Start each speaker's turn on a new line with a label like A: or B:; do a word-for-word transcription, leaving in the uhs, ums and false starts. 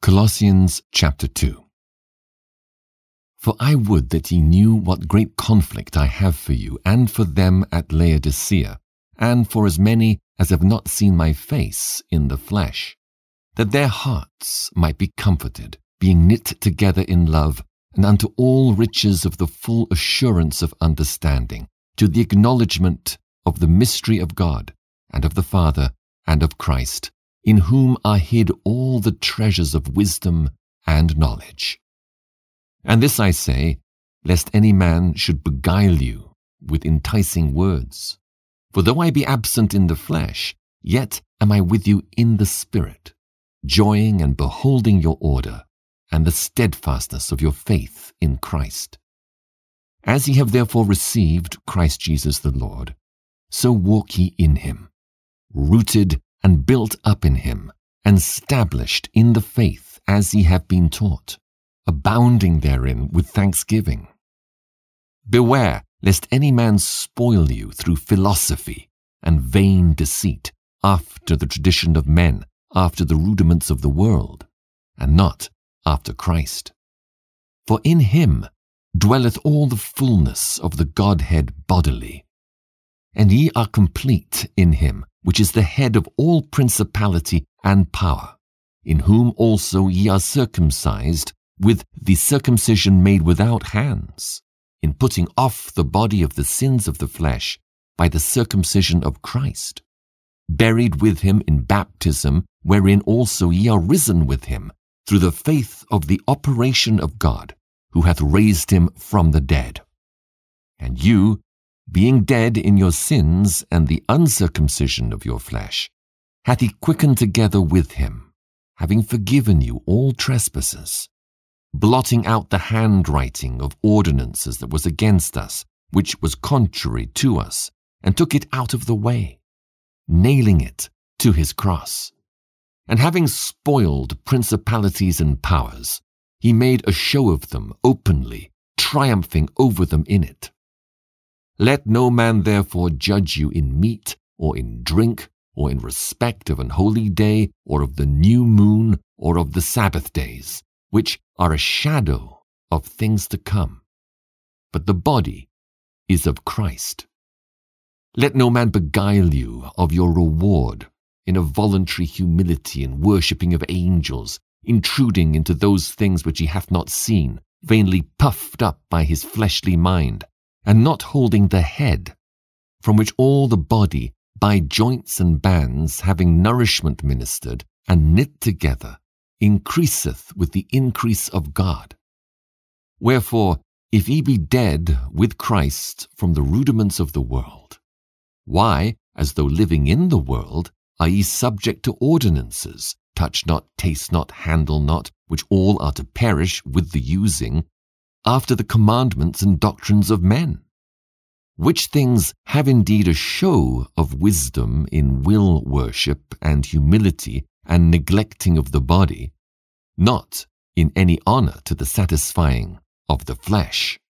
A: Colossians chapter two. For I would that ye knew what great conflict I have for you, and for them at Laodicea, and for as many as have not seen my face in the flesh, that their hearts might be comforted, being knit together in love, and unto all riches of the full assurance of understanding, to the acknowledgement of the mystery of God, and of the Father, and of Christ, in whom are hid all the treasures of wisdom and knowledge. And this I say, lest any man should beguile you with enticing words. For though I be absent in the flesh, yet am I with you in the Spirit, joying and beholding your order, and the steadfastness of your faith in Christ. As ye have therefore received Christ Jesus the Lord, so walk ye in him, rooted and built up in him, and stablished in the faith as ye have been taught, abounding therein with thanksgiving. Beware lest any man spoil you through philosophy and vain deceit, after the tradition of men, after the rudiments of the world, and not after Christ. For in him dwelleth all the fullness of the Godhead bodily. And ye are complete in him, which is the head of all principality and power, in whom also ye are circumcised with the circumcision made without hands, in putting off the body of the sins of the flesh by the circumcision of Christ, buried with him in baptism, wherein also ye are risen with him, through the faith of the operation of God, who hath raised him from the dead. And you, being dead in your sins and the uncircumcision of your flesh, hath he quickened together with him, having forgiven you all trespasses, blotting out the handwriting of ordinances that was against us, which was contrary to us, and took it out of the way, nailing it to his cross. And having spoiled principalities and powers, he made a show of them openly, triumphing over them in it. Let no man therefore judge you in meat, or in drink, or in respect of an holy day, or of the new moon, or of the Sabbath days, which are a shadow of things to come. But the body is of Christ. Let no man beguile you of your reward in a voluntary humility and worshipping of angels, intruding into those things which he hath not seen, vainly puffed up by his fleshly mind, and not holding the head, from which all the body, by joints and bands, having nourishment ministered, and knit together, increaseth with the increase of God. Wherefore, if ye be dead with Christ from the rudiments of the world, why, as though living in the world, are ye subject to ordinances, touch not, taste not, handle not, which all are to perish with the using, after the commandments and doctrines of men? Which things have indeed a show of wisdom in will worship and humility and neglecting of the body, not in any honor to the satisfying of the flesh.